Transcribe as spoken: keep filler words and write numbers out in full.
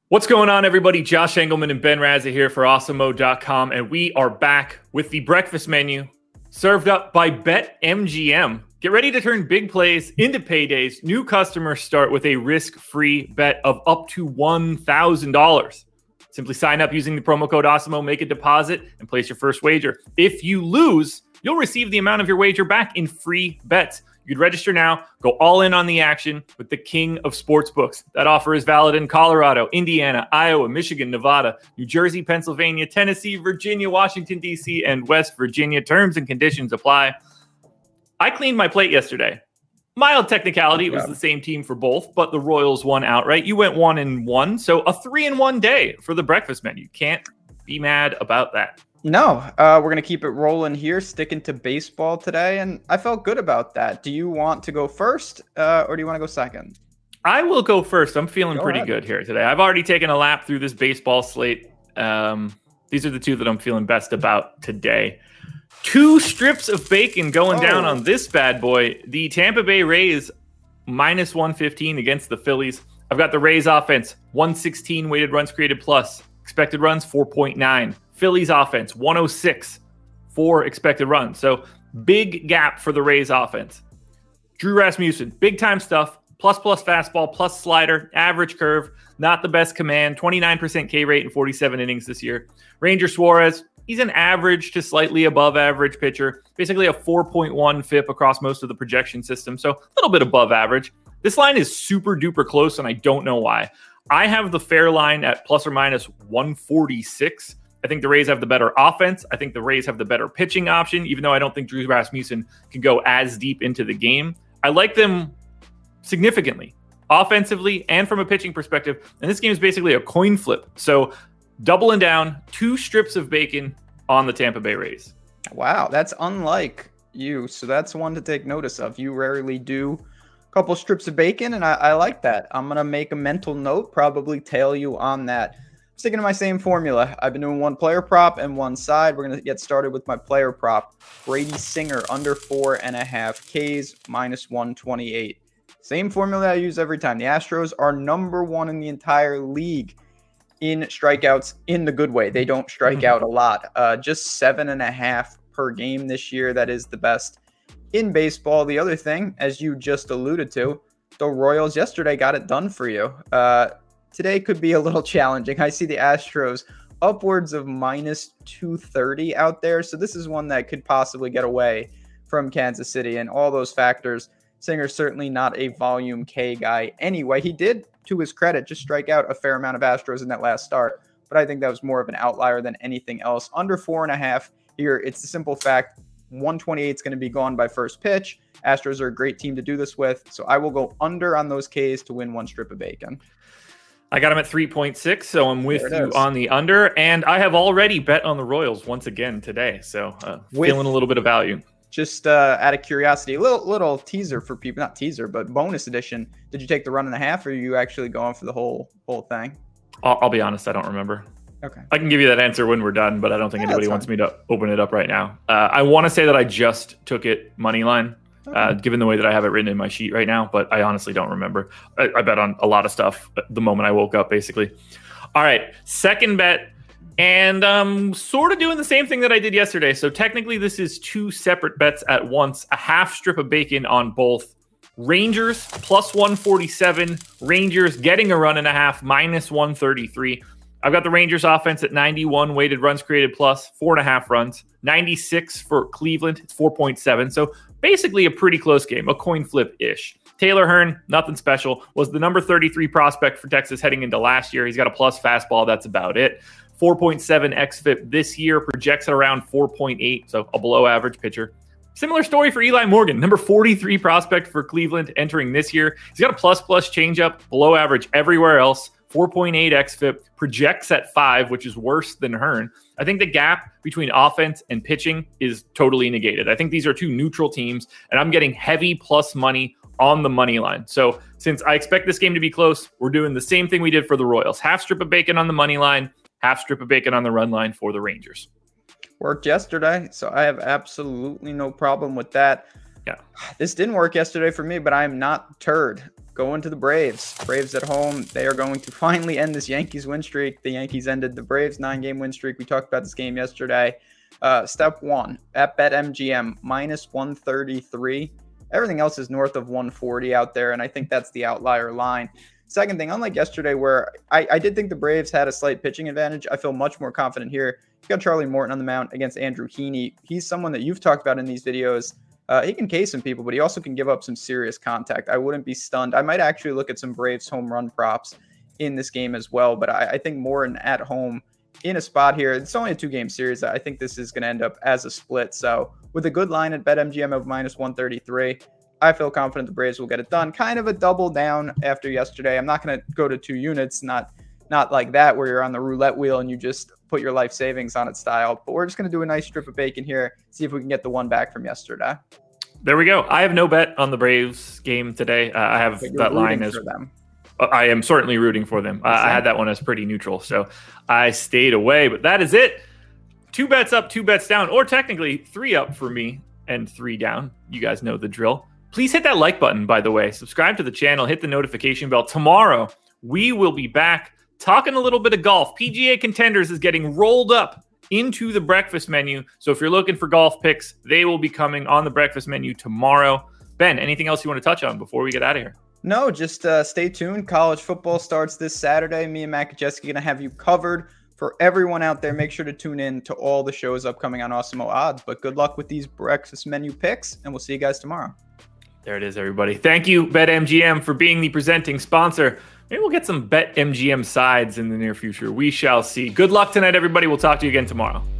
What's going on, everybody? Josh Engelman and Ben Razza here for awesome mode dot com, and we are back with the breakfast menu served up by BetMGM. Get ready to turn big plays into paydays. New customers start with a risk-free bet of up to one thousand dollars. Simply sign up using the promo code AwesomeMo, make a deposit, and place your first wager. If you lose, you'll receive the amount of your wager back in free bets. You could register now, go all in on the action with the king of sportsbooks. That offer is valid in Colorado, Indiana, Iowa, Michigan, Nevada, New Jersey, Pennsylvania, Tennessee, Virginia, Washington, D C, and West Virginia. Terms and conditions apply. I cleaned my plate yesterday. Mild technicality, it was yeah. the same team for both, but the Royals won outright. You went one and one, so a three and one day for the breakfast menu. Can't be mad about that. No, uh, we're going to keep it rolling here, sticking to baseball today, and I felt good about that. Do you want to go first, uh, or do you want to go second? I will go first. I'm feeling go pretty ahead. good here today. I've already taken a lap through this baseball slate. Um, these are the two that I'm feeling best about today. Two strips of bacon going oh. down on this bad boy. The Tampa Bay Rays, minus one fifteen against the Phillies. I've got the Rays offense, one sixteen weighted runs created plus. Expected runs, four point nine. Phillies offense, one oh six for expected runs. So big gap for the Rays offense. Drew Rasmussen, big time stuff. Plus plus fastball, plus slider, average curve. Not the best command. twenty-nine percent K rate in forty-seven innings this year. Ranger Suarez, he's an average to slightly above average pitcher. Basically a four point one F I P across most of the projection system. So a little bit above average. This line is super duper close, and I don't know why. I have the fair line at plus or minus one forty-six. I think the Rays have the better offense. I think the Rays have the better pitching option, even though I don't think Drew Rasmussen can go as deep into the game. I like them significantly, offensively and from a pitching perspective. And this game is basically a coin flip. So doubling down, two strips of bacon on the Tampa Bay Rays. Wow, that's unlike you. So that's one to take notice of. You rarely do a couple strips of bacon, and I, I like that. I'm going to make a mental note, probably tail you on that. Sticking to my same formula. I've been doing one player prop and one side. We're going to get started with my player prop. Brady Singer under four and a half Ks, minus one twenty-eight. Same formula I use every time. The Astros are number one in the entire league in strikeouts in the good way. They don't strike out a lot. Uh, just seven and a half per game this year. That is the best in baseball. The other thing, as you just alluded to, the Royals yesterday got it done for you. Uh, Today could be a little challenging. I see the Astros upwards of minus two thirty out there. So this is one that could possibly get away from Kansas City, and all those factors. Singer's certainly not a volume K guy anyway. He did, to his credit, just strike out a fair amount of Astros in that last start. But I think that was more of an outlier than anything else. Under four and a half here, it's the simple fact one twenty-eight is going to be gone by first pitch. Astros are a great team to do this with. So I will go under on those Ks to win one strip of bacon. I got him at three point six, so I'm with you on the under. And I have already bet on the Royals once again today, so uh, feeling a little bit of value. Just uh, out of curiosity, a little little teaser for people, not teaser, but bonus edition. Did you take the run and a half, or are you actually going for the whole whole thing? I'll, I'll be honest, I don't remember. Okay. I can give you that answer when we're done, but I don't think yeah, anybody wants me to open it up right now. Uh, I want to say that I just took it money line. Okay. Uh, given the way that I have it written in my sheet right now, but I honestly don't remember. I, I bet on a lot of stuff the moment I woke up, basically. All right, second bet, and um, sort of doing the same thing that I did yesterday. So technically this is two separate bets at once, a half strip of bacon on both. Rangers, plus one forty-seven. Rangers getting a run and a half, minus one thirty-three. I've got the Rangers offense at ninety-one weighted runs created plus, four and a half runs. ninety-six for Cleveland, it's four point seven. So basically a pretty close game, a coin flip-ish. Taylor Hearn, nothing special, was the number thirty-three prospect for Texas heading into last year. He's got a plus fastball, that's about it. four point seven X F I P this year, projects at around four point eight, so a below average pitcher. Similar story for Eli Morgan, number forty-three prospect for Cleveland entering this year. He's got a plus-plus changeup, below average everywhere else. four point eight X F I P, projects at five, which is worse than Hearn. I think the gap between offense and pitching is totally negated. I think these are two neutral teams, and I'm getting heavy plus money on the money line. So since I expect this game to be close, we're doing the same thing we did for the Royals. Half strip of bacon on the money line, half strip of bacon on the run line for the Rangers. Worked yesterday, so I have absolutely no problem with that. Yeah. This didn't work yesterday for me, but I am not turd. going to the Braves. Braves at home. They are going to finally end this Yankees win streak. The Yankees ended the Braves nine-game win streak. We talked about this game yesterday. Uh, step one, at BetMGM, minus one thirty-three. Everything else is north of one forty out there, and I think that's the outlier line. Second thing, unlike yesterday where I, I did think the Braves had a slight pitching advantage, I feel much more confident here. You got Charlie Morton on the mound against Andrew Heaney. He's someone that you've talked about in these videos. Uh, he can K some people, but he also can give up some serious contact. I wouldn't be stunned. I might actually look at some Braves home run props in this game as well, but I, I think Morton at home in a spot here. It's only a two-game series. I think this is going to end up as a split. So with a good line at BetMGM of minus one thirty-three, I feel confident the Braves will get it done. Kind of a double down after yesterday. I'm not going to go to two units, not not like that where you're on the roulette wheel and you just put your life savings on it style. But we're just going to do a nice strip of bacon here, see if we can get the one back from yesterday. There we go. I have no bet on the Braves game today. Uh, I have that line as them. I am certainly rooting for them. Uh, I had that one as pretty neutral, so I stayed away. But that is it. Two bets up, two bets down, or technically three up for me and three down. You guys know the drill. Please hit that like button, by the way. Subscribe to the channel. Hit the notification bell. Tomorrow, we will be back talking a little bit of golf. P G A Contenders is getting rolled up into the breakfast menu. So if you're looking for golf picks, they will be coming on the breakfast menu tomorrow. Ben, anything else you want to touch on before we get out of here? No, just uh, stay tuned. College football starts this Saturday. Me and Mac and Jessica are going to have you covered. For everyone out there, make sure to tune in to all the shows upcoming on Awesemo Odds. But good luck with these breakfast menu picks, and we'll see you guys tomorrow. There it is, everybody. Thank you, BetMGM, for being the presenting sponsor. Maybe we'll get some BetMGM sides in the near future. We shall see. Good luck tonight, everybody. We'll talk to you again tomorrow.